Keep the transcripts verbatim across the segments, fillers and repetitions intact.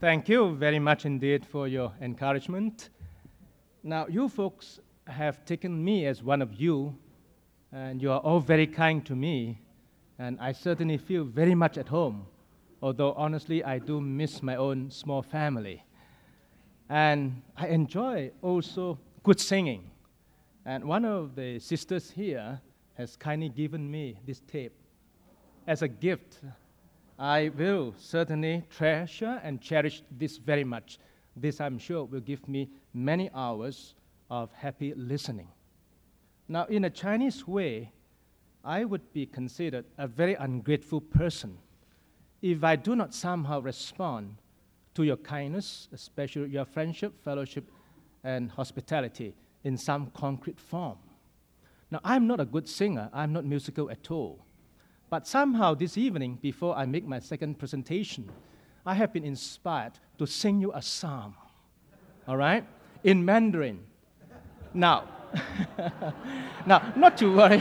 Thank you very much indeed for your encouragement. Now, you folks have taken me as one of you, and you are all very kind to me, and I certainly feel very much at home, although honestly, I do miss my own small family. And I enjoy also good singing. And one of the sisters here has kindly given me this tape as a gift. I will certainly treasure and cherish this very much. This, I'm sure, will give me many hours of happy listening. Now, in a Chinese way, I would be considered a very ungrateful person if I do not somehow respond to your kindness, especially your friendship, fellowship, and hospitality in some concrete form. Now, I'm not a good singer. I'm not musical at all. But somehow this evening, before I make my second presentation, I have been inspired to sing you a psalm, all right, in Mandarin. Now, now, not to worry.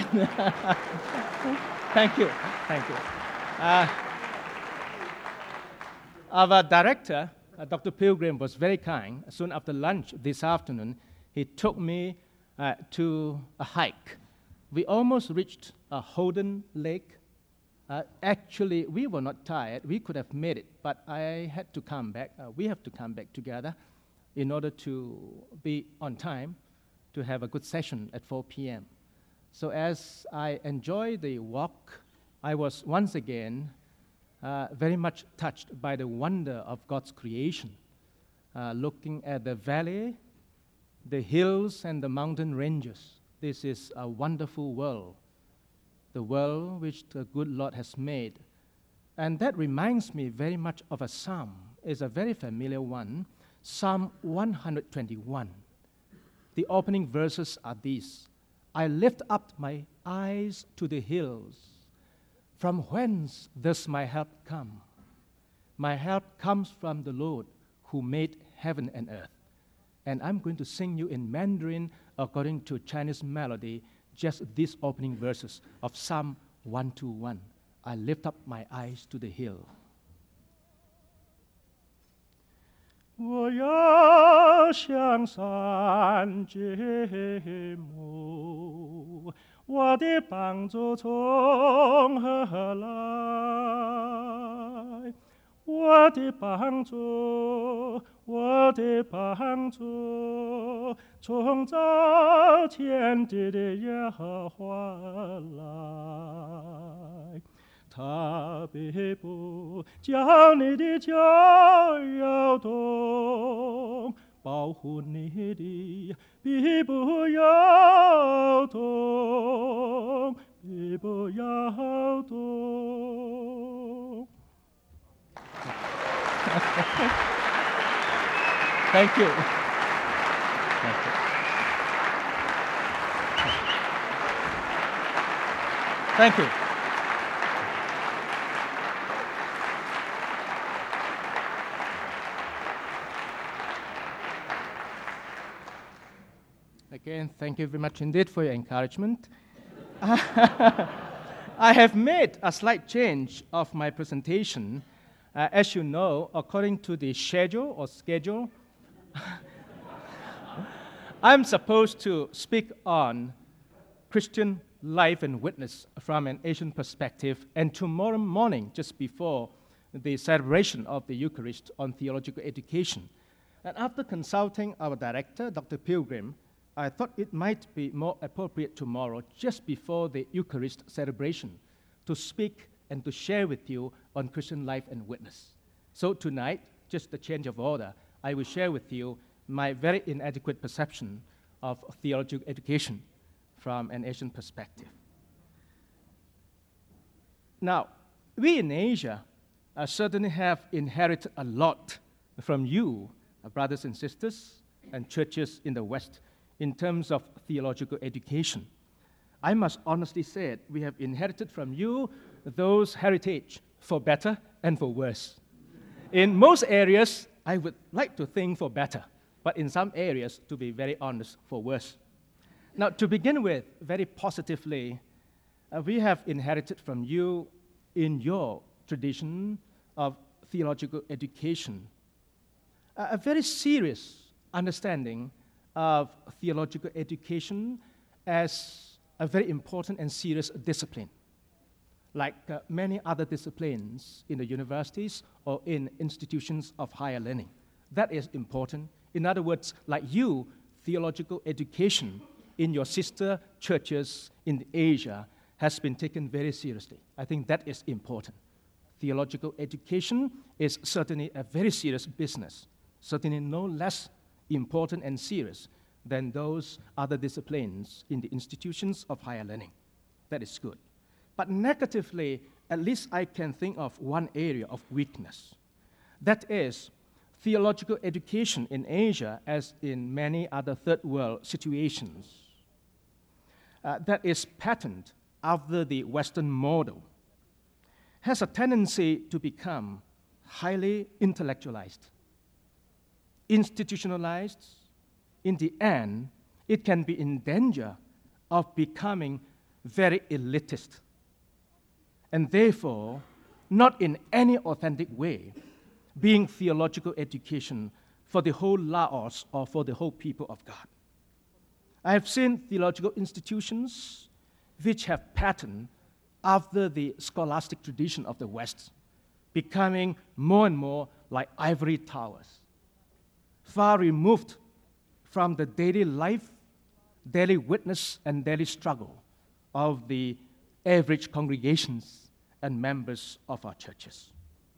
Thank you, thank you. Uh, our director, uh, Doctor Pilgrim, was very kind. Soon after lunch this afternoon, he took me uh, to a hike. We almost reached a Holden Lake. Uh, actually, we were not tired. We could have made it, but I had to come back. Uh, we have to come back together in order to be on time to have a good session at four p.m. So as I enjoyed the walk, I was once again uh, very much touched by the wonder of God's creation, uh, looking at the valley, the hills, and the mountain ranges. This is a wonderful world, the world which the good Lord has made. And that reminds me very much of a psalm. It's a very familiar one, Psalm one twenty-one. The opening verses are these: I lift up my eyes to the hills. From whence does my help come? My help comes from the Lord who made heaven and earth. And I'm going to sing you in Mandarin according to Chinese melody just these opening verses of Psalm one twenty-one. I lift up my eyes to the hill. 我要向山举目，我的帮助从何来？我的帮助，我的帮助，从造天地的耶和华来。他必不叫你的脚摇动，保护你的必不摇动，必不摇动。Thank you. Thank you. Thank you. Again, thank you very much indeed for your encouragement. I have made a slight change of my presentation. Uh, as you know, according to the schedule or schedule, I'm supposed to speak on Christian life and witness from an Asian perspective, and tomorrow morning, just before the celebration of the Eucharist, on theological education. And after consulting our director, Doctor Pilgrim, I thought it might be more appropriate tomorrow, just before the Eucharist celebration, to speak and to share with you on Christian life and witness. So tonight, just a change of order, I will share with you my very inadequate perception of theological education from an Asian perspective. Now, we in Asia uh, certainly have inherited a lot from you, uh, brothers and sisters, and churches in the West, in terms of theological education. I must honestly say it, we have inherited from you those heritage for better and for worse. In most areas, I would like to think for better, but in some areas, to be very honest, for worse. Now, to begin with, very positively, uh, we have inherited from you in your tradition of theological education a, a very serious understanding of theological education as a very important and serious discipline, like uh, many other disciplines in the universities or in institutions of higher learning. That is important. In other words, like you, theological education in your sister churches in Asia has been taken very seriously. I think that is important. Theological education is certainly a very serious business, certainly no less important and serious than those other disciplines in the institutions of higher learning. That is good. But negatively, at least I can think of one area of weakness. That is, theological education in Asia, as in many other third world situations, uh, that is patterned after the Western model, has a tendency to become highly intellectualized, institutionalized. In the end, it can be in danger of becoming very elitist, and therefore not in any authentic way being theological education for the whole Laos or for the whole people of God. I have seen theological institutions which have patterned after the scholastic tradition of the West, becoming more and more like ivory towers, far removed from the daily life, daily witness, and daily struggle of the average congregations and members of our churches.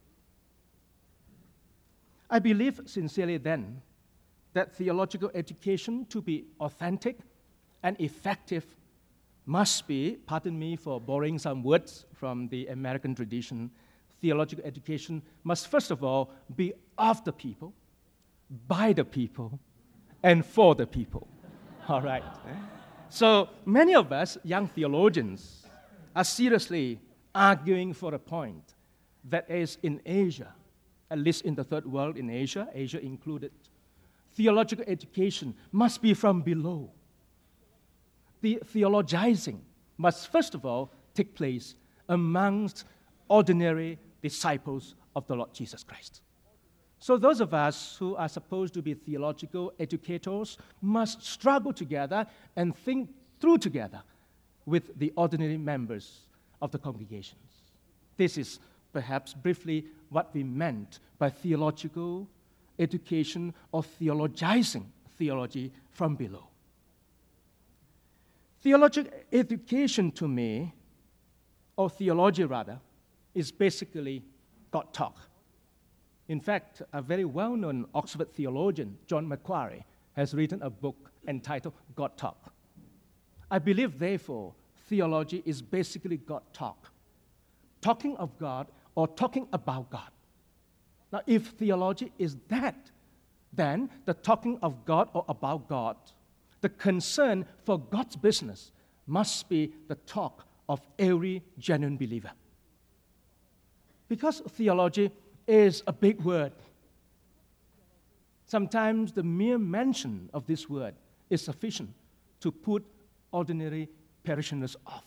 I believe sincerely then that theological education, to be authentic and effective, must be, pardon me for borrowing some words from the American tradition, theological education must first of all be of the people, by the people, and for the people. All right. So many of us, young theologians, are seriously arguing for a point that is in Asia, at least in the third world in Asia, Asia included, theological education must be from below. The theologizing must first of all take place amongst ordinary disciples of the Lord Jesus Christ. So those of us who are supposed to be theological educators must struggle together and think through together with the ordinary members of the congregations. This is perhaps briefly what we meant by theological education or theologizing theology from below. Theological education to me, or theology rather, is basically God talk. In fact, a very well-known Oxford theologian, John Macquarie, has written a book entitled God Talk. I believe, therefore, theology is basically God talk, talking of God or talking about God. Now, if theology is that, then the talking of God or about God, the concern for God's business, must be the talk of every genuine believer. Because theology is a big word. Sometimes the mere mention of this word is sufficient to put ordinary parishioners off.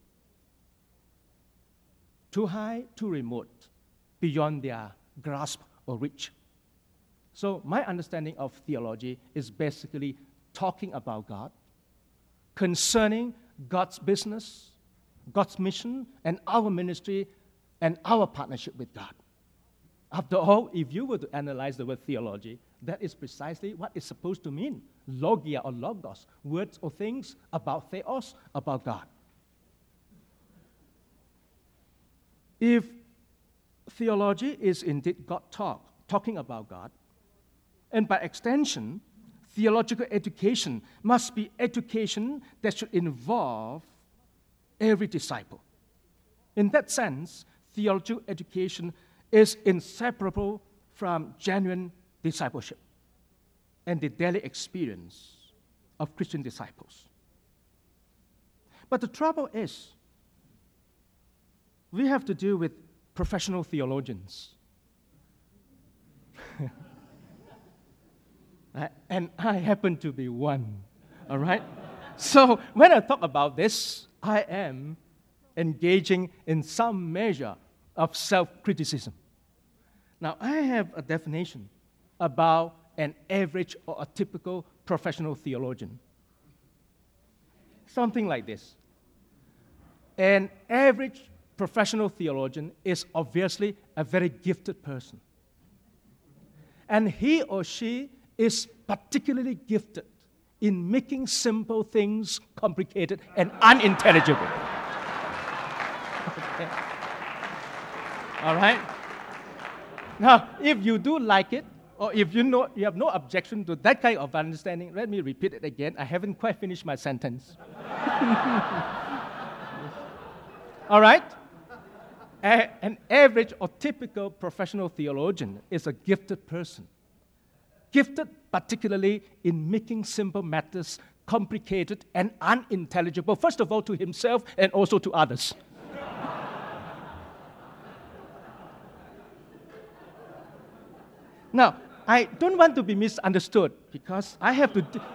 Too high, too remote, beyond their grasp or reach. So my understanding of theology is basically talking about God, concerning God's business, God's mission, and our ministry, and our partnership with God. After all, if you were to analyze the word theology, that is precisely what it's supposed to mean. Logia or logos, words or things about theos, about God. If theology is indeed God talk, talking about God, and by extension, theological education must be education that should involve every disciple. In that sense, theological education is inseparable from genuine discipleship and the daily experience of Christian disciples. But the trouble is, we have to deal with professional theologians. And I happen to be one, all right? So when I talk about this, I am engaging in some measure of self-criticism. Now, I have a definition about an average or a typical professional theologian. Something like this. An average professional theologian is obviously a very gifted person. And he or she is particularly gifted in making simple things complicated and unintelligible. Okay. All right? Now, if you do like it, or if you know you have no objection to that kind of understanding, let me repeat it again. I haven't quite finished my sentence. All right? A, an average or typical professional theologian is a gifted person. Gifted particularly in making simple matters complicated and unintelligible, first of all to himself and also to others. Now, I don't want to be misunderstood because I have to... D-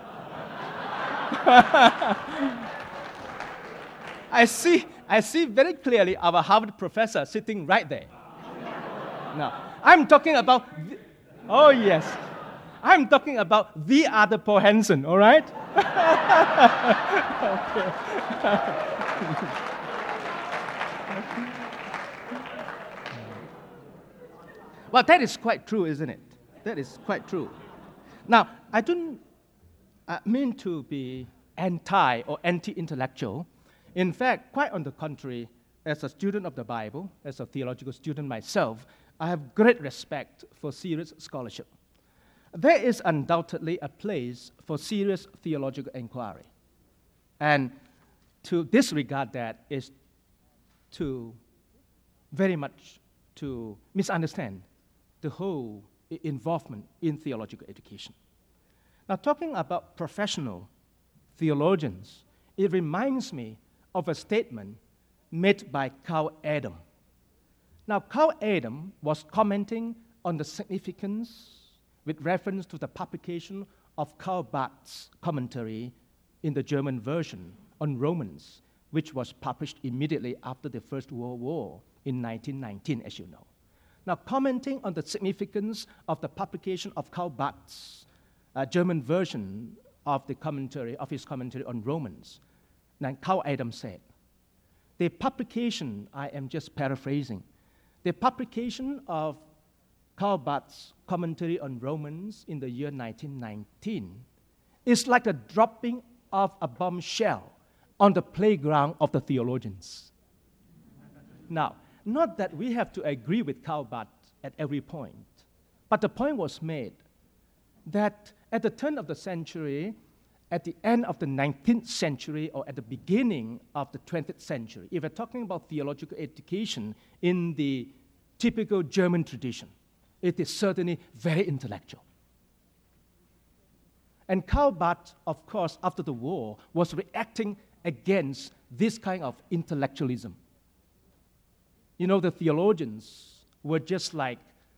I see, I see very clearly our Harvard professor sitting right there. Now, I'm talking about... The, oh, yes. I'm talking about the other Paul Hansen, all right? Okay. Well, that is quite true, isn't it? That is quite true. Now, I don't uh, mean to be anti or anti-intellectual. In fact, quite on the contrary, as a student of the Bible, as a theological student myself, I have great respect for serious scholarship. There is undoubtedly a place for serious theological inquiry. And to disregard that is to very much to misunderstand the whole involvement in theological education. Now, talking about professional theologians, it reminds me of a statement made by Carl Adam. Now, Carl Adam was commenting on the significance with reference to the publication of Karl Barth's commentary in the German version on Romans, which was published immediately after the First World War in nineteen nineteen, as you know. Now, commenting on the significance of the publication of Karl Barth's uh, German version of the commentary, of his commentary on Romans, now Carl Adam said, the publication, I am just paraphrasing, the publication of Karl Barth's commentary on Romans in the year nineteen nineteen is like the dropping of a bombshell on the playground of the theologians. Now, not that we have to agree with Karl Barth at every point, but the point was made that at the turn of the century, at the end of the nineteenth century, or at the beginning of the twentieth century, if we're talking about theological education in the typical German tradition, it is certainly very intellectual. And Karl Barth, of course, after the war, was reacting against this kind of intellectualism. You know, the theologians were just like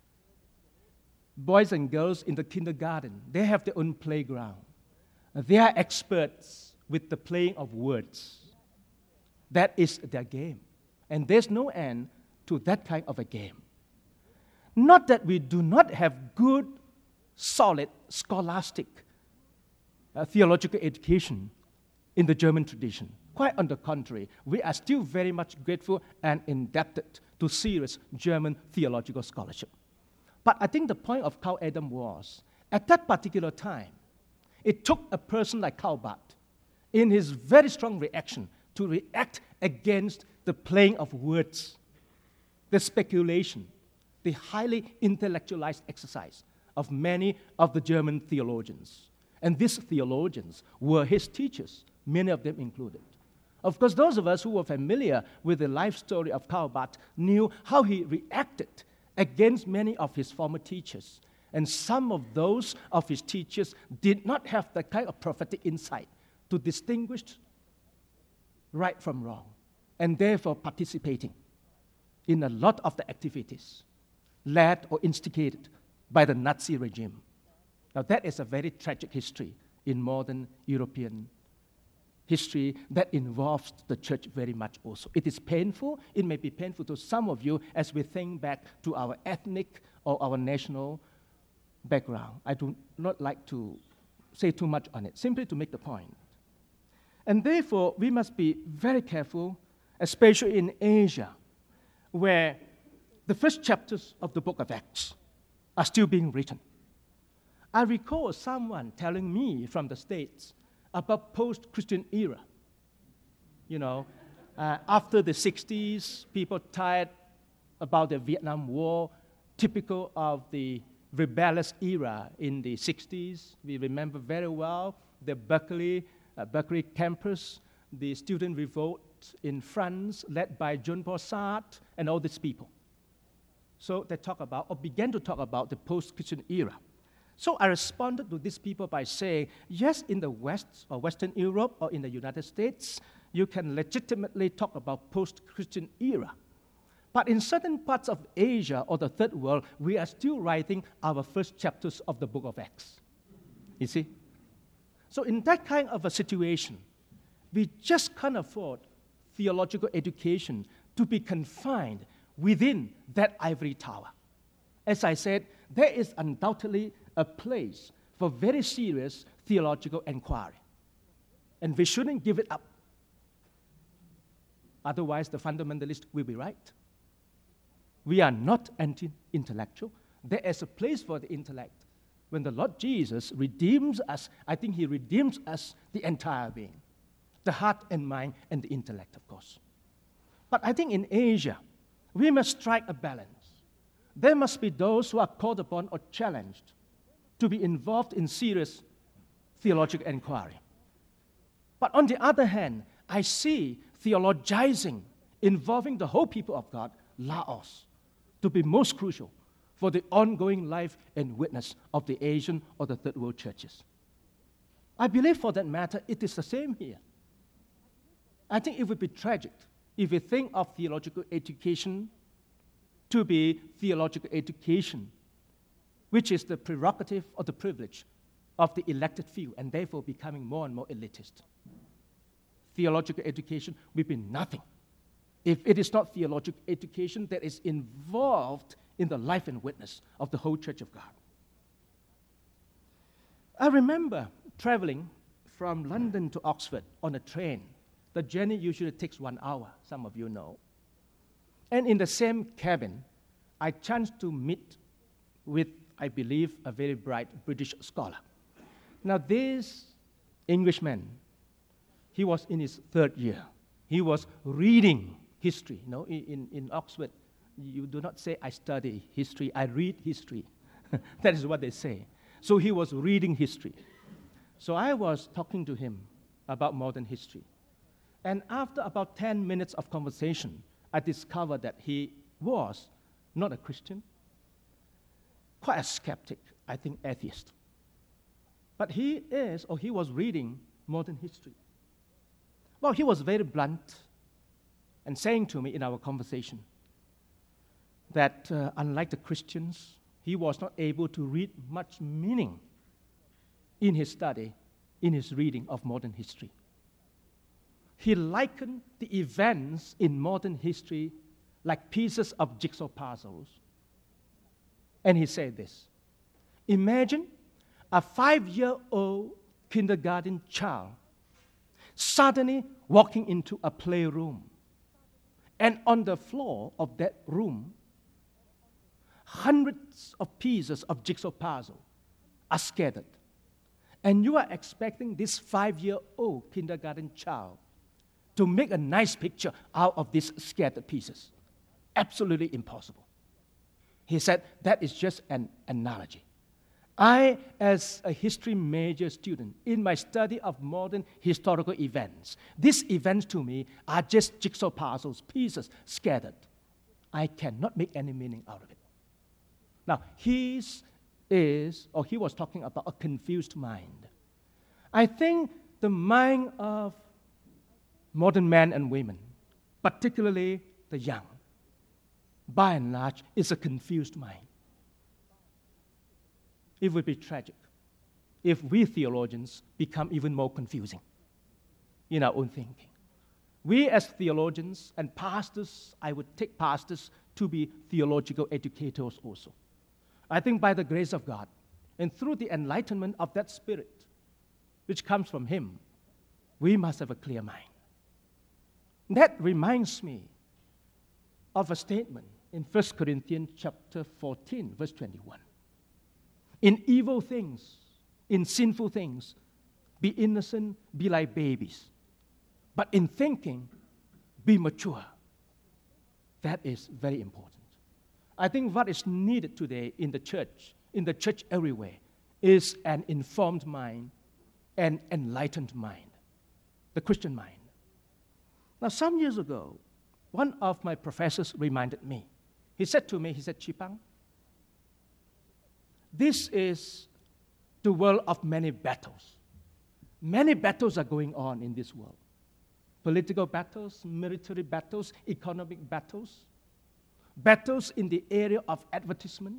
boys and girls in the kindergarten. They have their own playground. They are experts with the playing of words. That is their game. And there's no end to that kind of a game. Not that we do not have good, solid, scholastic uh, theological education in the German tradition. Quite on the contrary, we are still very much grateful and indebted to serious German theological scholarship. But I think the point of Karl Adam was, at that particular time, it took a person like Karl Barth, in his very strong reaction, to react against the playing of words, the speculation, the highly intellectualized exercise of many of the German theologians. And these theologians were his teachers, many of them included. Of course, those of us who were familiar with the life story of Karl Barth knew how he reacted against many of his former teachers. And some of those of his teachers did not have the kind of prophetic insight to distinguish right from wrong, and therefore participating in a lot of the activities led or instigated by the Nazi regime. Now, that is a very tragic history in modern European history that involves the church very much also. It is painful. It may be painful to some of you as we think back to our ethnic or our national background. I do not like to say too much on it, simply to make the point. And therefore, we must be very careful, especially in Asia, where the first chapters of the book of Acts are still being written. I recall someone telling me from the States about post-Christian era. You know, uh, after the sixties, people tired about the Vietnam War, typical of the rebellious era in the sixties. We remember very well the Berkeley, uh, Berkeley campus, the student revolt in France led by Jean-Paul Sartre and all these people. So they talk about, or began to talk about the post-Christian era. So I responded to these people by saying, yes, in the West or Western Europe or in the United States, you can legitimately talk about post-Christian era. But in certain parts of Asia or the third world, we are still writing our first chapters of the book of Acts. You see? So in that kind of a situation, we just can't afford theological education to be confined within that ivory tower. As I said, there is undoubtedly a place for very serious theological inquiry. And we shouldn't give it up. Otherwise, the fundamentalist will be right. We are not anti-intellectual. There is a place for the intellect. When the Lord Jesus redeems us, I think he redeems us the entire being. The heart and mind and the intellect, of course. But I think in Asia, we must strike a balance. There must be those who are called upon or challenged to be involved in serious theological inquiry. But on the other hand, I see theologizing involving the whole people of God, laos, to be most crucial for the ongoing life and witness of the Asian or the third world churches. I believe for that matter, it is the same here. I think it would be tragic if we think of theological education to be theological education, which is the prerogative or the privilege of the elected few, and therefore becoming more and more elitist. Theological education will be nothing if it is not theological education that is involved in the life and witness of the whole Church of God. I remember traveling from London to Oxford on a train. The journey usually takes one hour, some of you know. And in the same cabin, I chanced to meet with, I believe, a very bright British scholar. Now, this Englishman, he was in his third year. He was reading history. You know, in, in Oxford, you do not say, I study history, I read history. That is what they say. So he was reading history. So I was talking to him about modern history. And after about ten minutes of conversation, I discovered that he was not a Christian, quite a skeptic, I think atheist. But he is, or he was reading modern history. Well, he was very blunt and saying to me in our conversation that uh, unlike the Christians, he was not able to read much meaning in his study, in his reading of modern history. He likened the events in modern history like pieces of jigsaw puzzles. And he said this: imagine a five-year-old kindergarten child suddenly walking into a playroom, and on the floor of that room, hundreds of pieces of jigsaw puzzle are scattered. And you are expecting this five-year-old kindergarten child to make a nice picture out of these scattered pieces. Absolutely impossible. He said, that is just an analogy. I, as a history major student, in my study of modern historical events, these events to me are just jigsaw puzzles, pieces scattered. I cannot make any meaning out of it. Now, his is, or he was talking about a confused mind. I think the mind of modern men and women, particularly the young, by and large, is a confused mind. It would be tragic if we theologians become even more confusing in our own thinking. We as theologians and pastors, I would take pastors to be theological educators also. I think by the grace of God, And through the enlightenment of that Spirit, which comes from Him, we must have a clear mind. That reminds me of a statement in First Corinthians chapter fourteen, verse twenty-one. In evil things, in sinful things, be innocent, be like babies. But in thinking, be mature. That is very important. I think what is needed today in the church, in the church everywhere, is an informed mind, an enlightened mind, the Christian mind. Now, some years ago, one of my professors reminded me. He said to me, he said, Chipang, this is the world of many battles. Many battles are going on in this world. Political battles, military battles, economic battles, battles in the area of advertisement.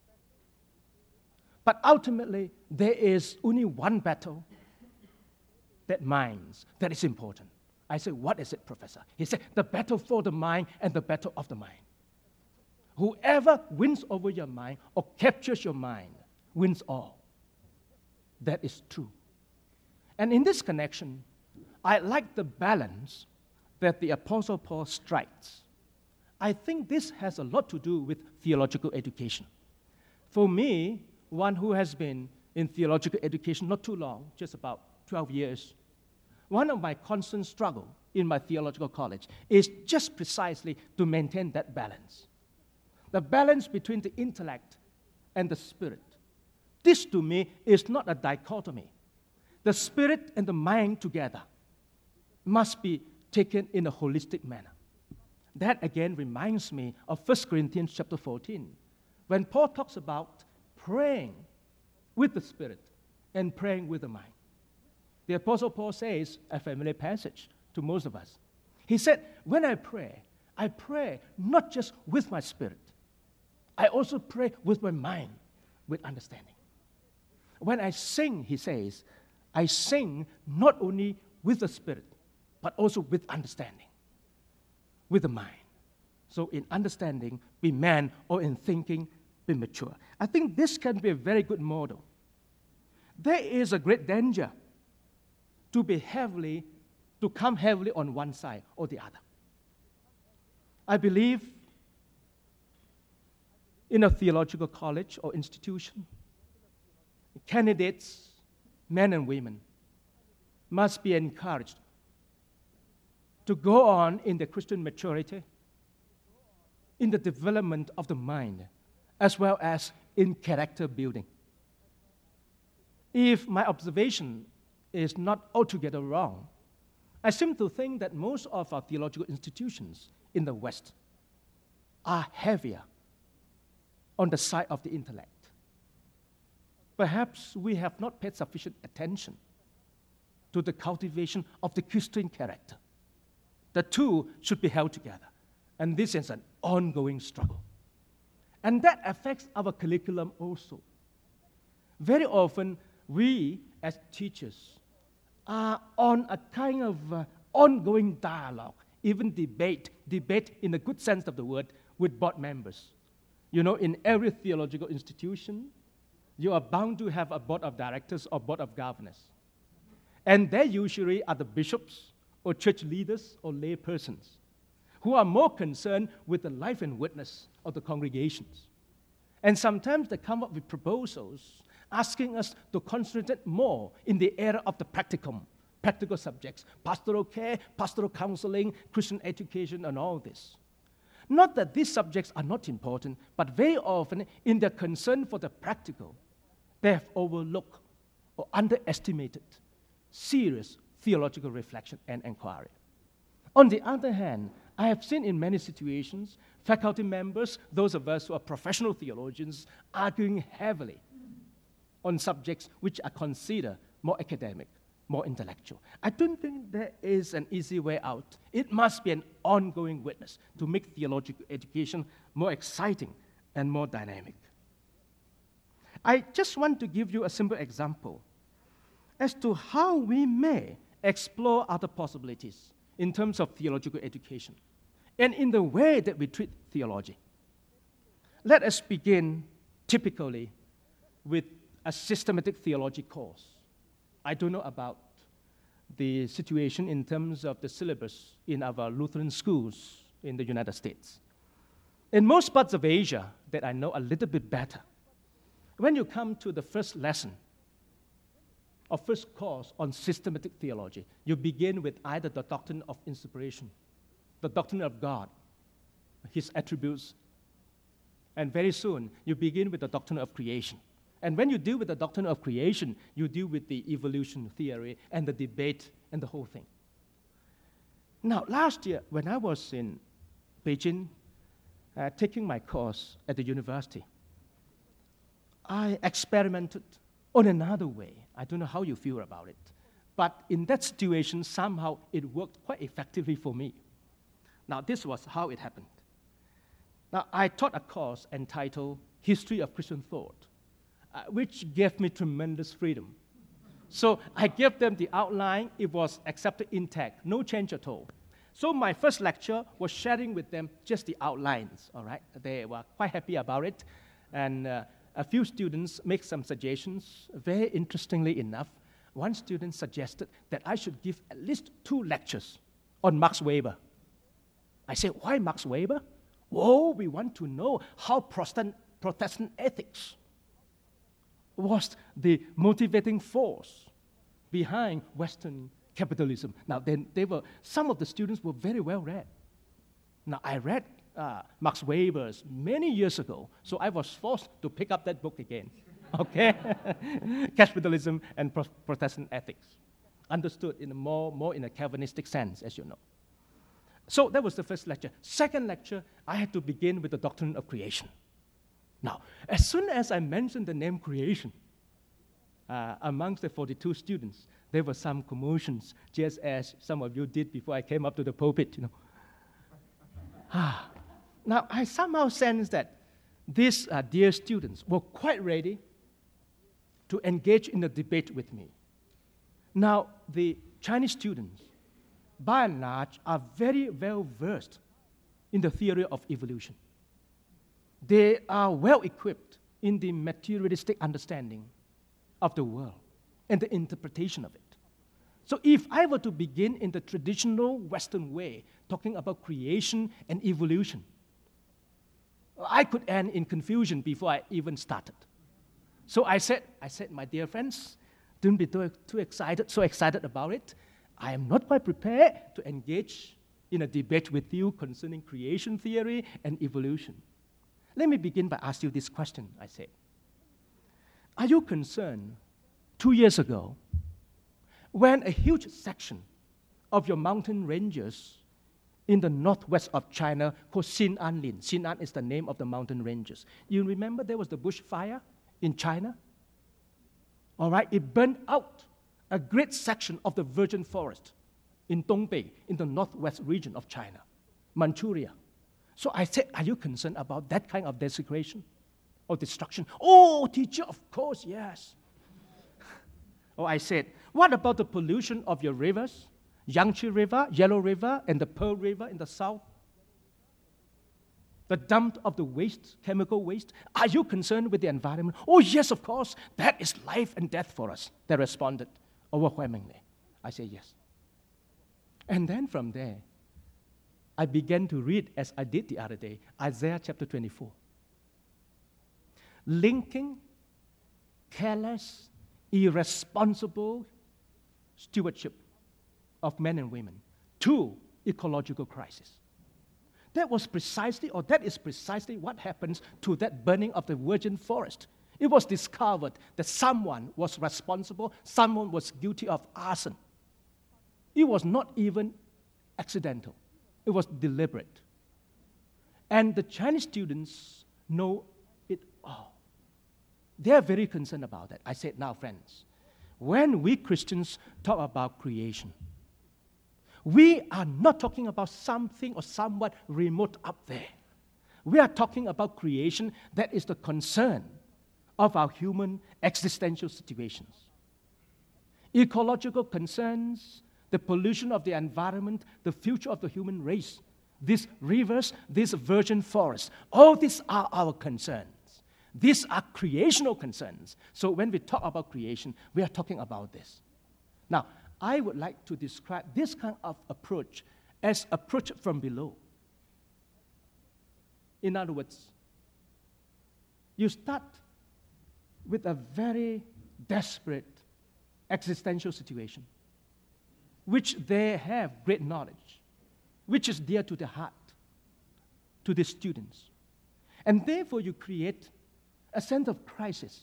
But ultimately, there is only one battle that minds, that is important. I said, what is it, Professor? He said, the battle for the mind and the battle of the mind. Whoever wins over your mind or captures your mind wins all. That is true. And in this connection, I like the balance that the Apostle Paul strikes. I think this has a lot to do with theological education. For me, one who has been in theological education not too long, just about twelve years, one of my constant struggle in my theological college is just precisely to maintain that balance. The balance between the intellect and the spirit. This, to me, is not a dichotomy. The spirit and the mind together must be taken in a holistic manner. That, again, reminds me of First Corinthians chapter fourteen, when Paul talks about praying with the spirit and praying with the mind. The Apostle Paul says, a familiar passage to most of us. He said, when I pray, I pray not just with my spirit. I also pray with my mind, with understanding. When I sing, he says, I sing not only with the spirit, but also with understanding, with the mind. So in understanding, be man, or in thinking, be mature. I think this can be a very good model. There is a great danger to be heavily, to come heavily on one side or the other. I believe in a theological college or institution, candidates, men and women, must be encouraged to go on in the Christian maturity, in the development of the mind, as well as in character building. If my observation is not altogether wrong, I seem to think that most of our theological institutions in the West are heavier on the side of the intellect. Perhaps we have not paid sufficient attention to the cultivation of the Christian character. The two should be held together, and this is an ongoing struggle. And that affects our curriculum also. Very often, we as teachers are on a kind of uh, ongoing dialogue, even debate, debate in the good sense of the word, with board members. You know, in every theological institution, you are bound to have a board of directors or board of governors. And they usually are the bishops or church leaders or lay persons who are more concerned with the life and witness of the congregations. And sometimes they come up with proposals asking us to concentrate more in the area of the practicum, practical subjects, pastoral care, pastoral counseling, Christian education, and all this. Not that these subjects are not important, but very often, in their concern for the practical, they have overlooked or underestimated serious theological reflection and inquiry. On the other hand, I have seen in many situations faculty members, those of us who are professional theologians, arguing heavily on subjects which are considered more academic, more intellectual. I don't think there is an easy way out. It must be an ongoing witness to make theological education more exciting and more dynamic. I just want to give you a simple example as to how we may explore other possibilities in terms of theological education and in the way that we treat theology. Let us begin typically with a systematic theology course. I don't know about the situation in terms of the syllabus in our Lutheran schools in the United States. In most parts of Asia that I know a little bit better, when you come to the first lesson or first course on systematic theology, you begin with either the doctrine of inspiration, the doctrine of God, His attributes, and very soon you begin with the doctrine of creation. And when you deal with the doctrine of creation, you deal with the evolution theory and the debate and the whole thing. Now, last year, when I was in Beijing uh, taking my course at the university, I experimented on another way. I don't know how you feel about it. But in that situation, somehow it worked quite effectively for me. Now, this was how it happened. Now, I taught a course entitled History of Christian Thought, uh, which gave me tremendous freedom. So I gave them the outline. It was accepted intact, no change at all. So my first lecture was sharing with them just the outlines, all right? They were quite happy about it. And uh, a few students make some suggestions. Very interestingly enough, one student suggested that I should give at least two lectures on Max Weber. I said, why Max Weber? Whoa, we want to know how Protestant, Protestant ethics was the motivating force behind Western capitalism. Now, then they were, some of the students were very well read. Now, I read uh, Max Weber's many years ago, so I was forced to pick up that book again. Okay? Capitalism and Pro- Protestant ethics. Understood in a more, more in a Calvinistic sense, as you know. So that was the first lecture. Second lecture, I had to begin with the doctrine of creation. Now, as soon as I mentioned the name creation, uh, amongst the forty-two students, there were some commotions, just as some of you did before I came up to the pulpit, you know. ah. Now, I somehow sensed that these uh, dear students were quite ready to engage in a debate with me. Now, the Chinese students, by and large, are very well versed in the theory of evolution. They are well equipped in the materialistic understanding of the world and the interpretation of it. So if I were to begin in the traditional Western way, talking about creation and evolution, I could end in confusion before I even started. So I said, I said, my dear friends, don't be too, too excited, so excited about it. I am not quite prepared to engage in a debate with you concerning creation theory and evolution. Let me begin by asking you this question, I said. Are you concerned two years ago when a huge section of your mountain ranges in the northwest of China called Xin'an-Lin. Xin'an is the name of the mountain ranges. You remember there was the bushfire in China? All right, it burned out a great section of the virgin forest in Dongbei, in the northwest region of China, Manchuria. So I said, are you concerned about that kind of desecration or destruction? Oh, teacher, of course, yes. Or I said, what about the pollution of your rivers? Yangtze River, Yellow River, and the Pearl River in the south? The dump of the waste, chemical waste. Are you concerned with the environment? Oh, yes, of course. That is life and death for us. They responded overwhelmingly. I said, yes. And then from there, I began to read, as I did the other day, Isaiah chapter twenty-four. Linking careless, irresponsible stewardship of men and women to ecological crisis. That was precisely, or that is precisely what happens to that burning of the virgin forest. It was discovered that someone was responsible, someone was guilty of arson. It was not even accidental. It was deliberate. And the Chinese students know it all. They are very concerned about that. I said, now, friends, when we Christians talk about creation, we are not talking about something or somewhat remote up there. We are talking about creation that is the concern of our human existential situations. Ecological concerns, the pollution of the environment, the future of the human race, these rivers, these virgin forests, all these are our concerns. These are creational concerns. So when we talk about creation, we are talking about this. Now, I would like to describe this kind of approach as approach from below. In other words, you start with a very desperate existential situation, which they have great knowledge, which is dear to the heart, to the students. And therefore you create a sense of crisis,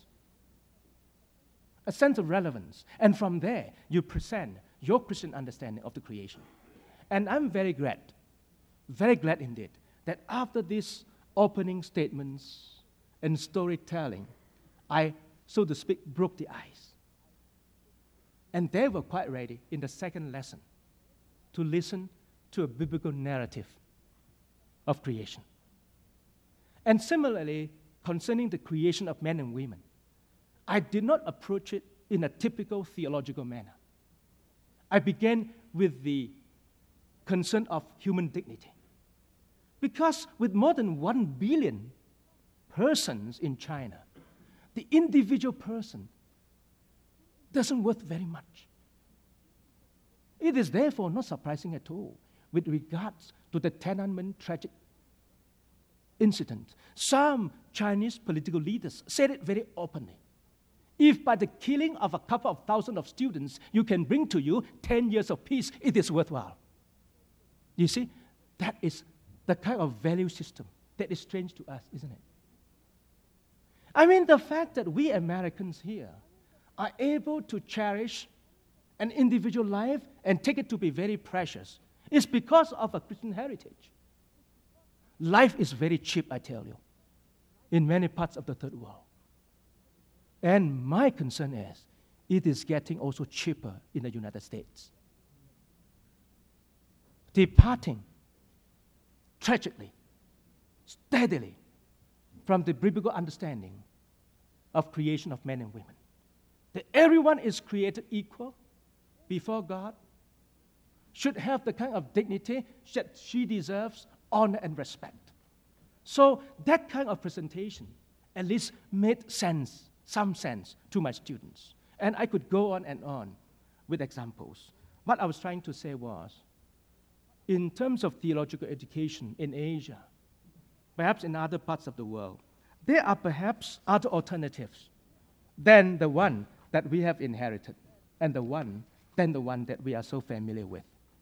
a sense of relevance. And from there, you present your Christian understanding of the creation. And I'm very glad, very glad indeed, that after these opening statements and storytelling, I, so to speak, broke the ice. And they were quite ready in the second lesson to listen to a biblical narrative of creation. And similarly, concerning the creation of men and women, I did not approach it in a typical theological manner. I began with the concern of human dignity. Because with more than one billion persons in China, the individual person doesn't worth very much. It is therefore not surprising at all with regards to the Tiananmen tragic incident. Some Chinese political leaders said it very openly. If by the killing of a couple of thousand of students you can bring to you ten years of peace, it is worthwhile. You see, that is the kind of value system that is strange to us, isn't it? I mean, the fact that we Americans here are able to cherish an individual life and take it to be very precious is because of a Christian heritage. Life is very cheap, I tell you, in many parts of the third world. And my concern is, it is getting also cheaper in the United States. Departing tragically, steadily, from the biblical understanding of creation of men and women. That everyone is created equal before God, should have the kind of dignity that she deserves, honor and respect. So that kind of presentation at least made sense, some sense to my students. And I could go on and on with examples. What I was trying to say was, in terms of theological education in Asia, perhaps in other parts of the world, there are perhaps other alternatives than the one that we have inherited and the one than the one that we are so familiar with.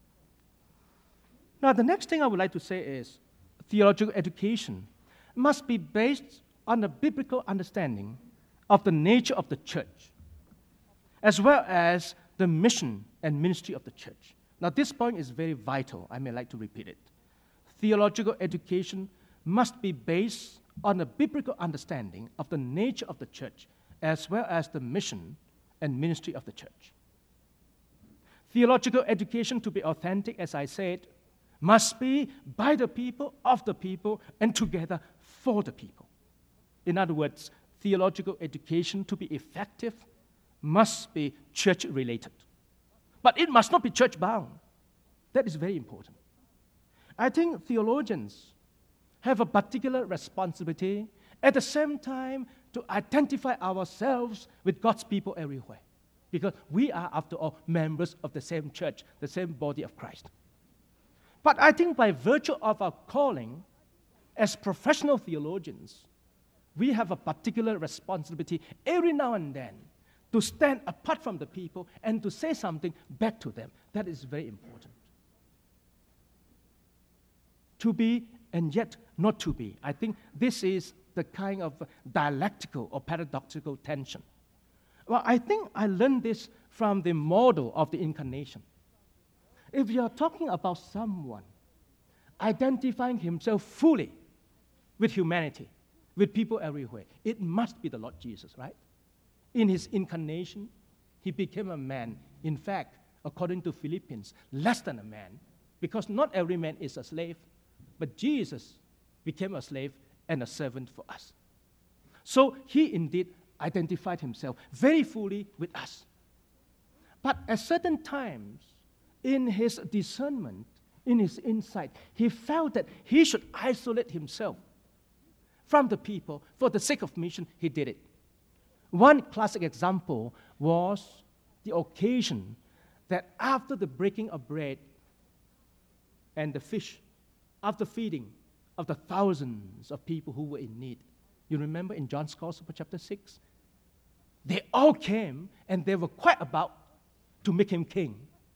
Now, the next thing I would like to say is theological education must be based on a biblical understanding of the nature of the church, as well as the mission and ministry of the church. Now, this point is very vital. I may like to repeat it. Theological education must be based on a biblical understanding of the nature of the church, as well as the mission and ministry of the church. Theological education, to be authentic, as I said, must be by the people, of the people, and together for the people. In other words, theological education, to be effective, must be church-related. But it must not be church-bound. That is very important. I think theologians have a particular responsibility at the same time to identify ourselves with God's people everywhere. Because we are, after all, members of the same church, the same body of Christ. But I think by virtue of our calling as professional theologians, we have a particular responsibility every now and then to stand apart from the people and to say something back to them. That is very important. To be and yet not to be. I think this is the kind of dialectical or paradoxical tension. Well, I think I learned this from the model of the incarnation. If you are talking about someone identifying himself fully with humanity, with people everywhere, it must be the Lord Jesus, right? In his incarnation, he became a man. In fact, according to Philippians, less than a man, because not every man is a slave, but Jesus became a slave and a servant for us. So he indeed identified himself very fully with us. But at certain times, in his discernment, in his insight, he felt that he should isolate himself from the people for the sake of mission, he did it. One classic example was the occasion that after the breaking of bread and the fish, after feeding of the thousands of people who were in need, you remember in John's Gospel, chapter six? They all came and they were quite about to make him king.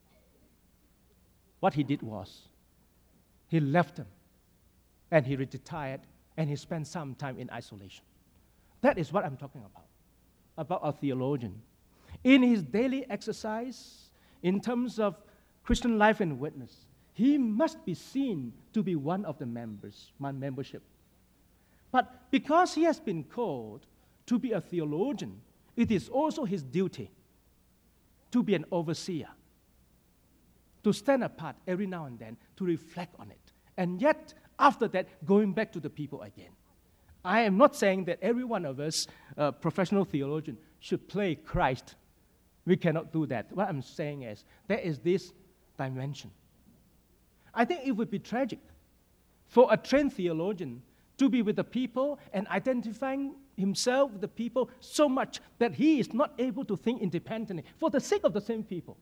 What he did was, he left them and he retired and he spent some time in isolation. That is what I'm talking about, about a theologian. In his daily exercise, in terms of Christian life and witness, he must be seen to be one of the members, one membership. But because he has been called to be a theologian, it is also his duty to be an overseer, to stand apart every now and then, to reflect on it. And yet, after that, going back to the people again. I am not saying that every one of us, uh, professional theologian, should play Christ. We cannot do that. What I'm saying is, there is this dimension. I think it would be tragic for a trained theologian to be with the people and identifying himself with the people so much that he is not able to think independently for the sake of the same people.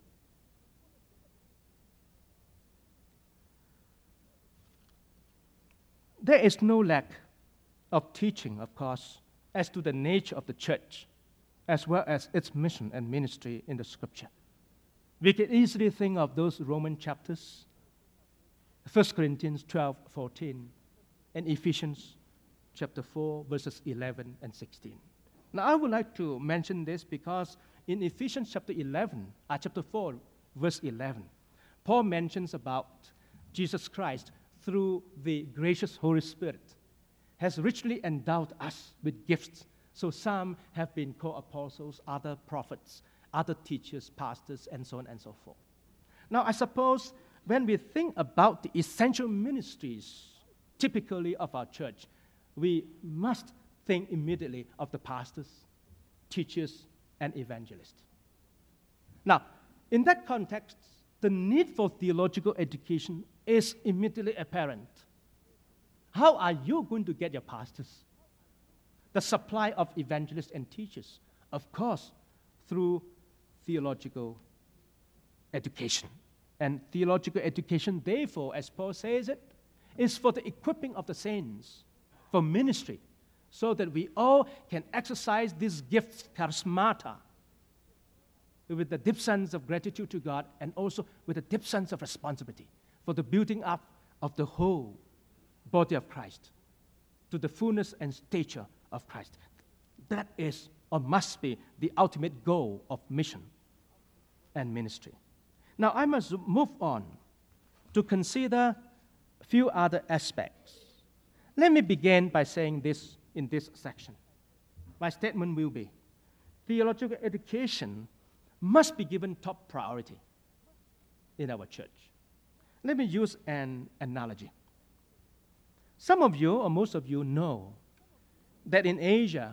There is no lack of teaching, of course, as to the nature of the church, as well as its mission and ministry in the Scripture. We can easily think of those Roman chapters, First Corinthians twelve, fourteen, and Ephesians chapter four, verses eleven and sixteen. Now, I would like to mention this because in Ephesians chapter eleven, uh, chapter four, verse eleven, Paul mentions about Jesus Christ through the gracious Holy Spirit has richly endowed us with gifts. So some have been called apostles, other prophets, other teachers, pastors, and so on and so forth. Now, I suppose when we think about the essential ministries, typically of our church, we must think immediately of the pastors, teachers, and evangelists. Now, in that context, the need for theological education is immediately apparent. How are you going to get your pastors? The supply of evangelists and teachers, of course, through theological education. And theological education, therefore, as Paul says it, is for the equipping of the saints, for ministry, so that we all can exercise these gifts, charismata, with the deep sense of gratitude to God and also with a deep sense of responsibility for the building up of the whole body of Christ to the fullness and stature of Christ. That is or must be the ultimate goal of mission and ministry. Now, I must move on to consider a few other aspects. Let me begin by saying this in this section. My statement will be, theological education must be given top priority in our church. Let me use an analogy. Some of you, or most of you, know that in Asia,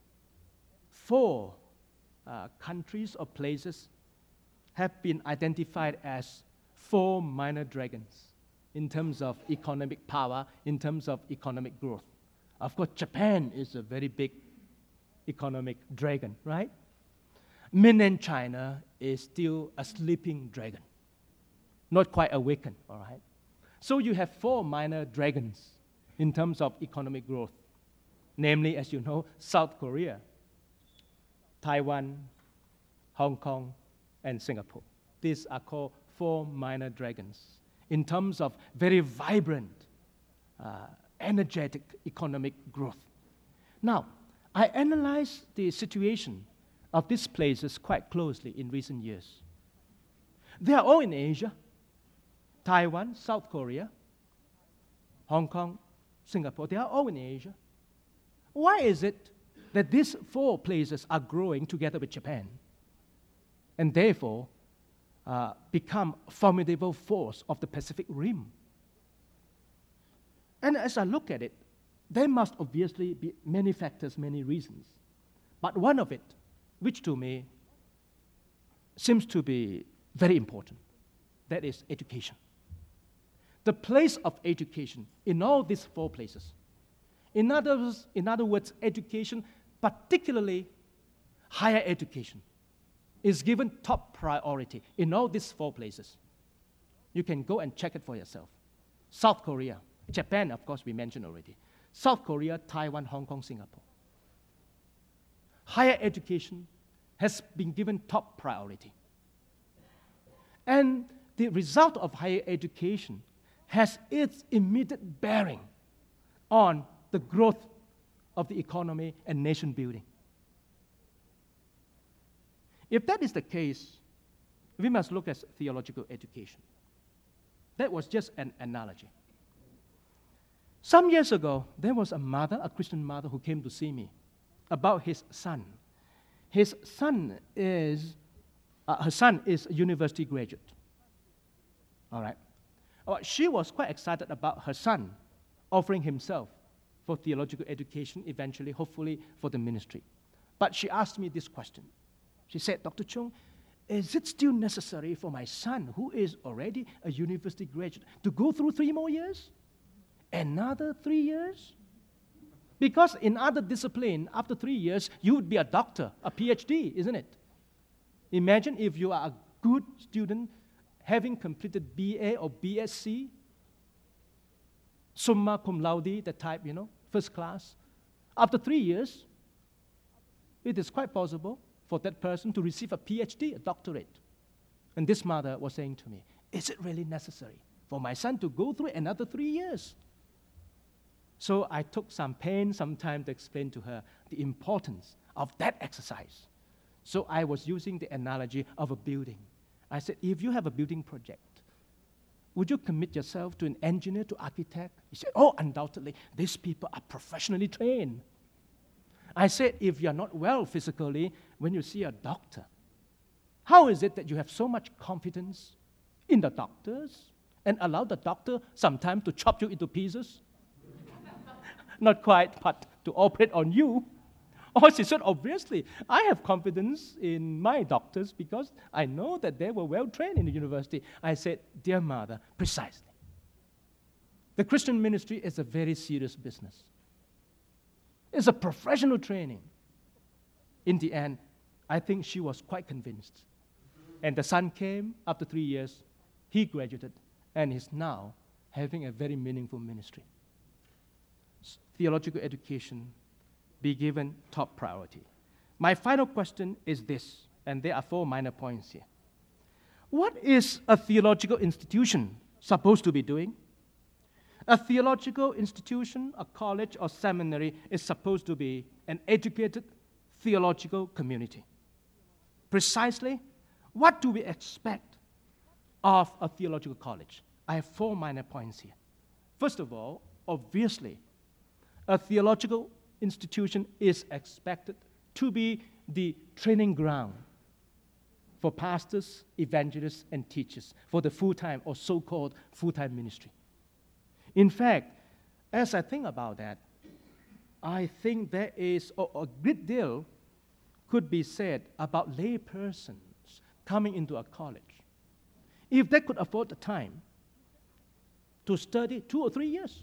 four uh, countries or places have been identified as four minor dragons in terms of economic power, in terms of economic growth. Of course, Japan is a very big economic dragon, right? Mainland China is still a sleeping dragon, not quite awakened, all right? So you have four minor dragons in terms of economic growth, namely, as you know, South Korea, Taiwan, Hong Kong, and Singapore. These are called four minor dragons in terms of very vibrant, uh, energetic economic growth. Now, I analyzed the situation of these places quite closely in recent years. They are all in Asia: Taiwan, South Korea, Hong Kong, Singapore. They are all in Asia. Why is it that these four places are growing together with Japan and therefore uh, become a formidable force of the Pacific Rim? And as I look at it, there must obviously be many factors, many reasons. But one of it, which to me seems to be very important, that is education. The place of education in all these four places In other words, in other words, education, particularly higher education, is given top priority in all these four places. You can go and check it for yourself. South Korea, Japan, of course, we mentioned already. South Korea, Taiwan, Hong Kong, Singapore. Higher education has been given top priority. And the result of higher education has its immediate bearing on the growth of the economy and nation building. If that is the case, we must look at theological education. That was just an analogy. Some years ago, there was a mother, a Christian mother, who came to see me about his son. His son is, uh, her son is a university graduate. All right. Uh, she was quite excited about her son offering himself for theological education, eventually, hopefully, for the ministry. But she asked me this question. She said, Doctor Chung, is it still necessary for my son, who is already a university graduate, to go through three more years? Another three years? Because in other discipline, after three years, you would be a doctor, a P H D, isn't it? Imagine if you are a good student, having completed B A or B S c, summa cum laude, the type, you know, first class. After three years, it is quite possible for that person to receive a P H D, a doctorate. And this mother was saying to me, is it really necessary for my son to go through another three years? So I took some pain, some time to explain to her the importance of that exercise. So I was using the analogy of a building. I said, if you have a building project, would you commit yourself to an engineer, to architect? He said, oh, undoubtedly, these people are professionally trained. I said, if you're not well physically, when you see a doctor, how is it that you have so much confidence in the doctors and allow the doctor sometimes to chop you into pieces? Not quite, but to operate on you. Oh, she said, obviously, I have confidence in my doctors because I know that they were well trained in the university. I said, dear mother, precisely. The Christian ministry is a very serious business. It's a professional training. In the end, I think she was quite convinced. And the son came after three years. He graduated and is now having a very meaningful ministry. Theological education be given top priority. My final question is this, and there are four minor points here. What is a theological institution supposed to be doing? A theological institution, a college or seminary, is supposed to be an educated theological community. Precisely, what do we expect of a theological college? I have four minor points here. First of all, obviously, a theological institution is expected to be the training ground for pastors, evangelists, and teachers for the full-time or so-called full-time ministry. In fact, as I think about that, I think there is a, a great deal could be said about lay persons coming into a college. If they could afford the time to study two or three years,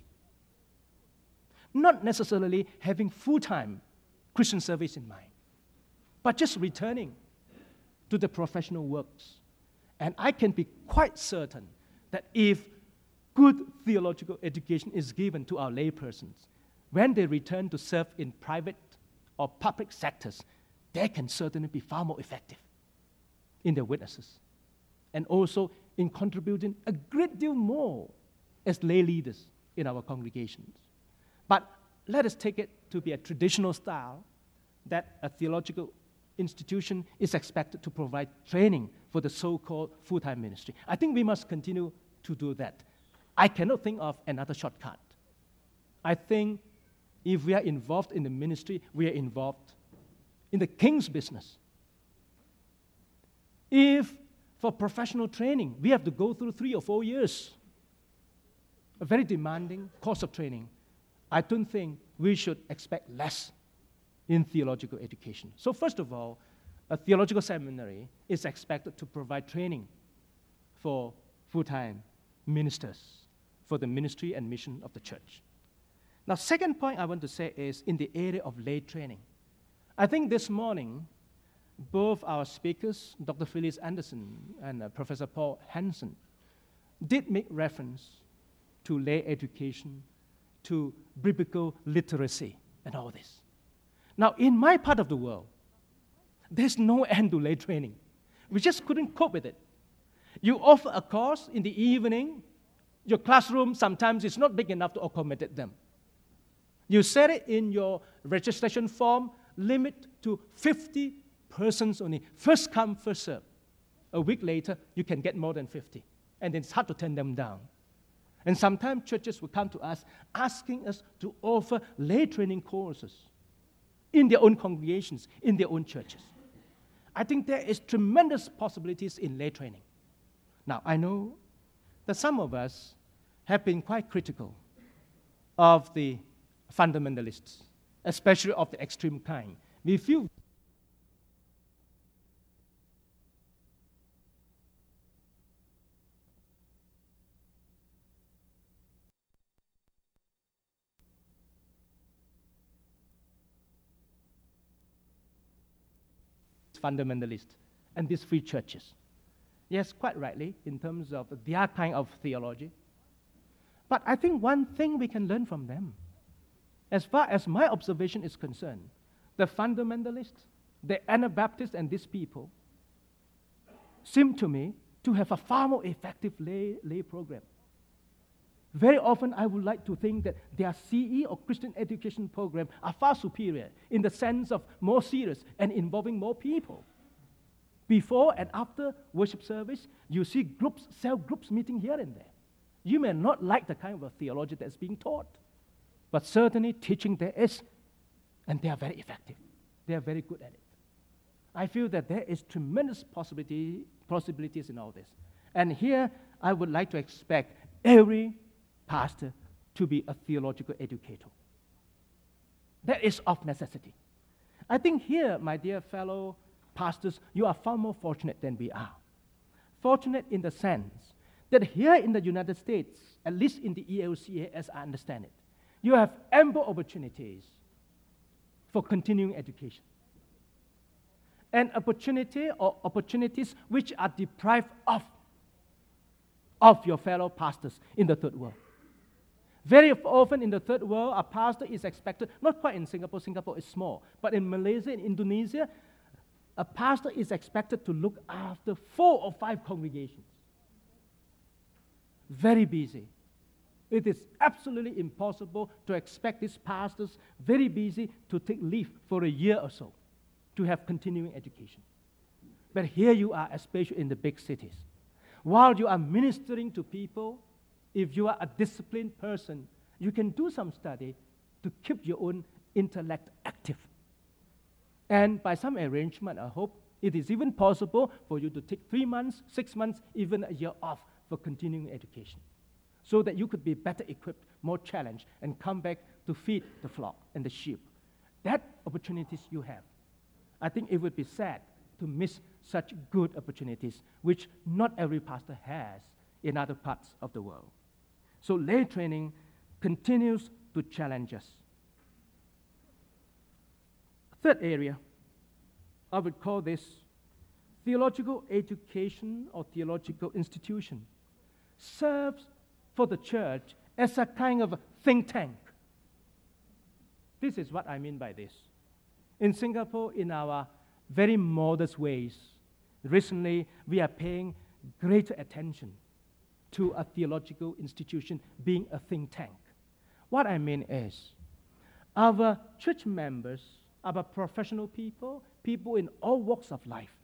not necessarily having full-time Christian service in mind, but just returning to the professional works. And I can be quite certain that if good theological education is given to our laypersons, when they return to serve in private or public sectors, they can certainly be far more effective in their witnesses and also in contributing a great deal more as lay leaders in our congregations. But let us take it to be a traditional style that a theological institution is expected to provide training for the so-called full-time ministry. I think we must continue to do that. I cannot think of another shortcut. I think if we are involved in the ministry, we are involved in the king's business. If for professional training, we have to go through three or four years, a very demanding course of training, I don't think we should expect less in theological education. So first of all, a theological seminary is expected to provide training for full-time ministers for the ministry and mission of the church. Now, second point I want to say is in the area of lay training. I think this morning, both our speakers, Doctor Phyllis Anderson and uh, Professor Paul Hansen, did make reference to lay education, to biblical literacy, and all this. Now, in my part of the world, there's no end to lay training. We just couldn't cope with it. You offer a course in the evening, your classroom sometimes is not big enough to accommodate them. You set it in your registration form, limit to fifty persons only. First come, first serve. A week later, you can get more than fifty. And it's hard to turn them down. And sometimes churches will come to us asking us to offer lay training courses in their own congregations, in their own churches. I think there is tremendous possibilities in lay training. Now, I know that some of us have been quite critical of the fundamentalists, especially of the extreme kind. We feel fundamentalists and these free churches. Yes, quite rightly, in terms of their kind of theology. But I think one thing we can learn from them, as far as my observation is concerned, the fundamentalists, the Anabaptists, and these people seem to me to have a far more effective lay, lay program. Very often, I would like to think that their C E or Christian education program are far superior in the sense of more serious and involving more people. Before and after worship service, you see groups, cell groups meeting here and there. You may not like the kind of theology that's being taught, but certainly teaching there is, and they are very effective. They are very good at it. I feel that there is tremendous possibility, possibilities in all this. And here, I would like to expect every pastor to be a theological educator. That is of necessity. I think here, my dear fellow pastors, you are far more fortunate than we are. Fortunate in the sense that here in the United States, at least in the E L C A as I understand it, you have ample opportunities for continuing education. An opportunity or opportunities which are deprived of, of your fellow pastors in the third world. Very often in the third world, a pastor is expected, not quite in Singapore, Singapore is small, but in Malaysia and Indonesia, a pastor is expected to look after four or five congregations. Very busy. It is absolutely impossible to expect these pastors, very busy, to take leave for a year or so to have continuing education. But here you are, especially in the big cities. While you are ministering to people, if you are a disciplined person, you can do some study to keep your own intellect active. And by some arrangement, I hope, it is even possible for you to take three months, six months, even a year off for continuing education, so that you could be better equipped, more challenged, and come back to feed the flock and the sheep. That opportunities you have. I think it would be sad to miss such good opportunities, which not every pastor has in other parts of the world. So lay training continues to challenge us. Third area, I would call this theological education or theological institution serves for the church as a kind of a think tank. This is what I mean by this. In Singapore, in our very modest ways, recently we are paying greater attention to a theological institution being a think tank. What I mean is, our church members, our professional people, people in all walks of life,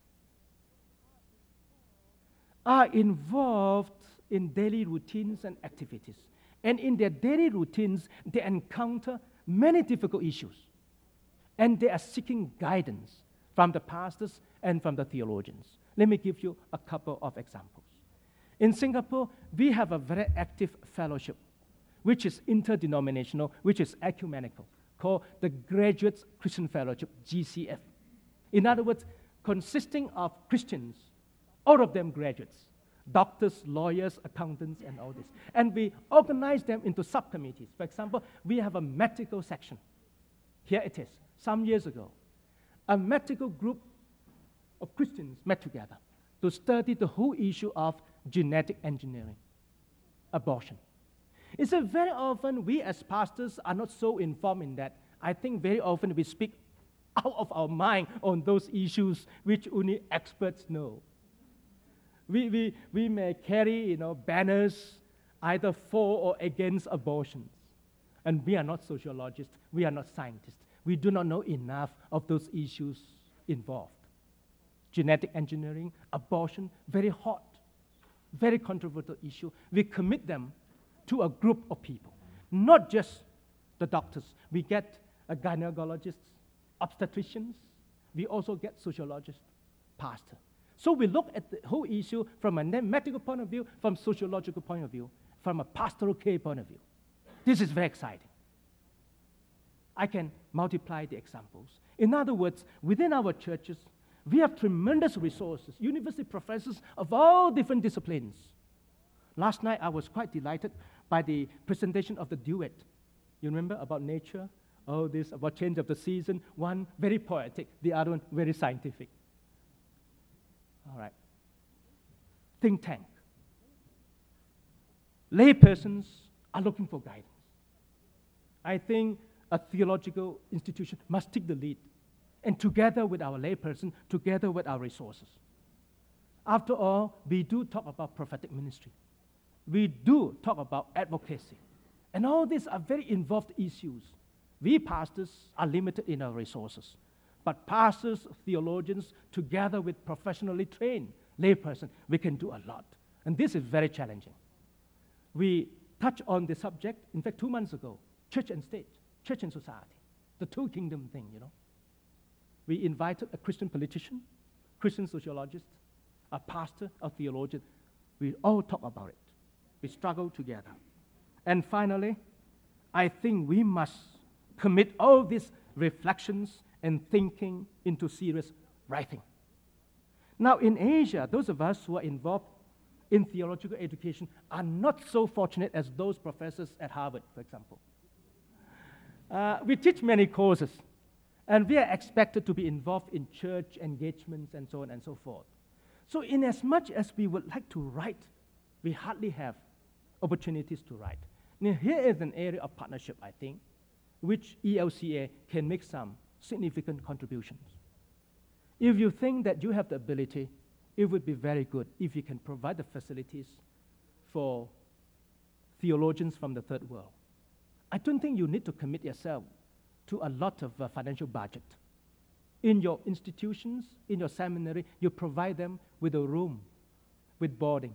are involved in daily routines and activities. And in their daily routines, they encounter many difficult issues. And they are seeking guidance from the pastors and from the theologians. Let me give you a couple of examples. In Singapore, we have a very active fellowship, which is interdenominational, which is ecumenical, called the Graduates Christian Fellowship, G C F. In other words, consisting of Christians, all of them graduates. doctors, lawyers, accountants, and all this. And we organize them into subcommittees. For example, we have a medical section. Here it is, some years ago. A medical group of Christians met together to study the whole issue of genetic engineering, abortion. It's a very often we as pastors are not so informed in that. I think very often we speak out of our mind on those issues which only experts know. We, we, we may carry, you know, banners either for or against abortions. And we are not sociologists, we are not scientists. We do not know enough of those issues involved. Genetic engineering, abortion, very hot, very controversial issue. We commit them to a group of people, not just the doctors. We get a gynecologists, obstetricians. We also get sociologists, pastors. So we look at the whole issue from a medical point of view, from sociological point of view, from a pastoral care point of view. This is very exciting. I can multiply the examples. In other words, within our churches, we have tremendous resources, university professors of all different disciplines. Last night, I was quite delighted by the presentation of the duet. You remember about nature? Oh, this, about change of the season. One very poetic, the other one very scientific. All right. Think tank. Lay persons are looking for guidance. I think a theological institution must take the lead, and together with our layperson, together with our resources. After all, we do talk about prophetic ministry. We do talk about advocacy. And all these are very involved issues. We pastors are limited in our resources. But pastors, theologians, together with professionally trained layperson, we can do a lot. And this is very challenging. We touched on the subject, in fact, two months ago, church and state, church and society, the two kingdom thing, you know. We invited a Christian politician, Christian sociologist, a pastor, a theologian. We all talk about it. We struggle together. And finally, I think we must commit all these reflections and thinking into serious writing. Now, in Asia, those of us who are involved in theological education are not so fortunate as those professors at Harvard, for example. Uh, we teach many courses, and we are expected to be involved in church engagements and so on and so forth. So in as much as we would like to write, we hardly have opportunities to write. Now, here is an area of partnership, I think, which E L C A can make some significant contributions. If you think that you have the ability, it would be very good if you can provide the facilities for theologians from the third world. I don't think you need to commit yourself to a lot of uh, financial budget. In your institutions, in your seminary, you provide them with a room, with boarding,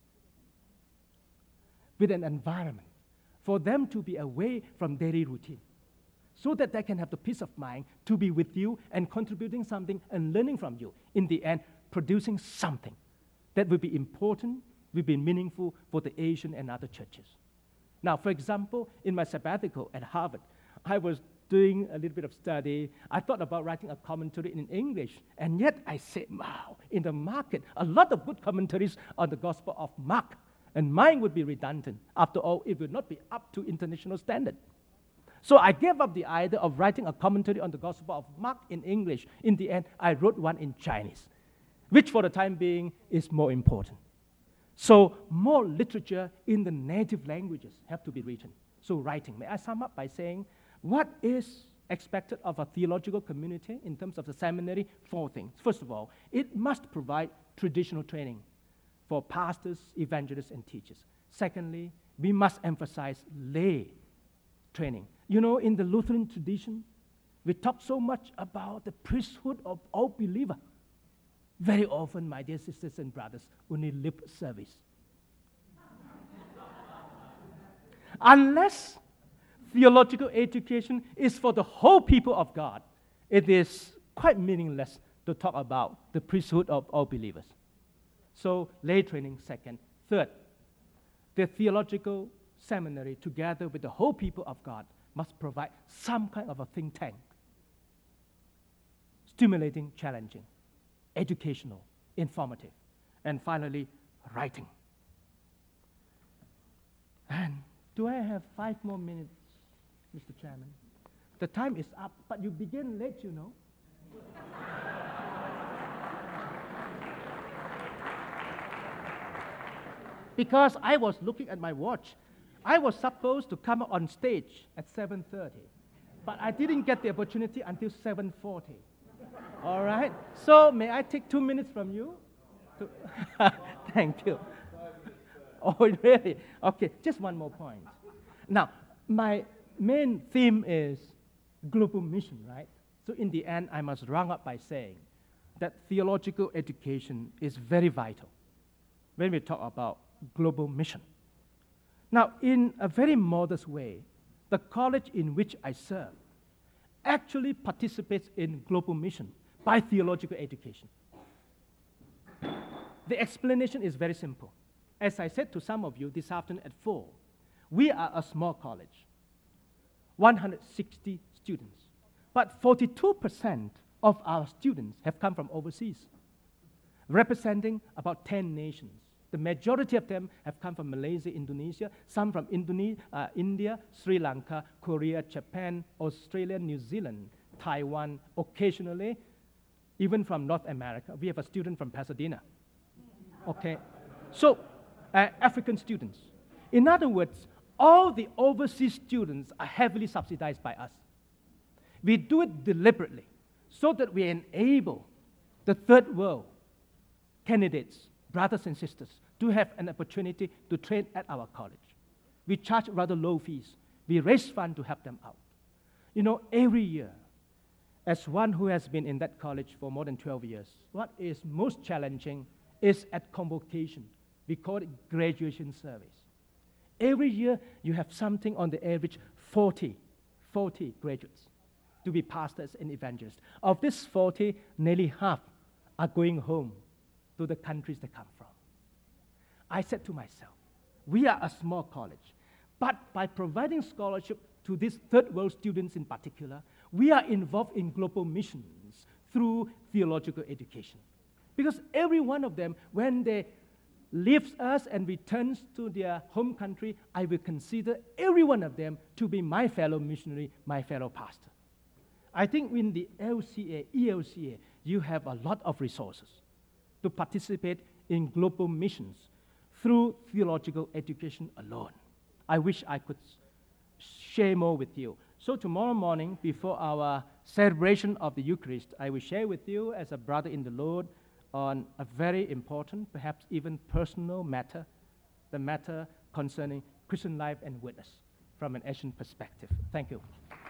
with an environment for them to be away from daily routine, so that they can have the peace of mind to be with you and contributing something and learning from you. In the end, producing something that will be important, will be meaningful for the Asian and other churches. Now, for example, in my sabbatical at Harvard, I was doing a little bit of study. I thought about writing a commentary in English, and yet I said, wow, in the market, a lot of good commentaries on the Gospel of Mark, and mine would be redundant. After all, it would not be up to international standard. So I gave up the idea of writing a commentary on the Gospel of Mark in English. In the end, I wrote one in Chinese, which for the time being is more important. So more literature in the native languages have to be written. So writing. May I sum up by saying, what is expected of a theological community in terms of the seminary? Four things. First of all, it must provide traditional training for pastors, evangelists, and teachers. Secondly, we must emphasize lay training. You know, in the Lutheran tradition, we talk so much about the priesthood of all believers. Very often, my dear sisters and brothers, only lip service. Unless theological education is for the whole people of God, it is quite meaningless to talk about the priesthood of all believers. So, lay training, second. Third, the theological seminary, together with the whole people of God, must provide some kind of a think tank. Stimulating, challenging, educational, informative. And finally, writing. And do I have five more minutes, Mister Chairman? The time is up, but you begin late, you know. Because I was looking at my watch. I was supposed to come on stage at seven thirty, but I didn't get the opportunity until seven forty. All right? So may I take two minutes from you? To Thank you. Oh, really? Okay, just one more point. Now, my main theme is global mission, right? So in the end, I must round up by saying that theological education is very vital when we talk about global mission. Now, in a very modest way, the college in which I serve actually participates in global mission by theological education. The explanation is very simple. As I said to some of you this afternoon at four, we are a small college, one hundred sixty students, but forty-two percent of our students have come from overseas, representing about ten nations. The majority of them have come from Malaysia, Indonesia, some from Indone- uh, India, Sri Lanka, Korea, Japan, Australia, New Zealand, Taiwan, occasionally, even from North America. We have a student from Pasadena. Okay, so uh, African students. In other words, all the overseas students are heavily subsidized by us. We do it deliberately so that we enable the third world candidates, brothers and sisters, to have an opportunity to train at our college. We charge rather low fees. We raise funds to help them out. You know, every year, as one who has been in that college for more than twelve years, what is most challenging is at convocation. We call it graduation service. Every year, you have something on the average forty, forty graduates to be pastors and evangelists. Of this forty, nearly half are going home to the countries they come from. I said to myself, we are a small college, but by providing scholarship to these third world students in particular, we are involved in global missions through theological education. Because every one of them, when they leaves us and returns to their home country, I will consider every one of them to be my fellow missionary, my fellow pastor. I think in the L C A, E L C A, you have a lot of resources to participate in global missions through theological education alone. I wish I could share more with you. So tomorrow morning, before our celebration of the Eucharist, I will share with you as a brother in the Lord on a very important, perhaps even personal matter, the matter concerning Christian life and witness from an Asian perspective. Thank you.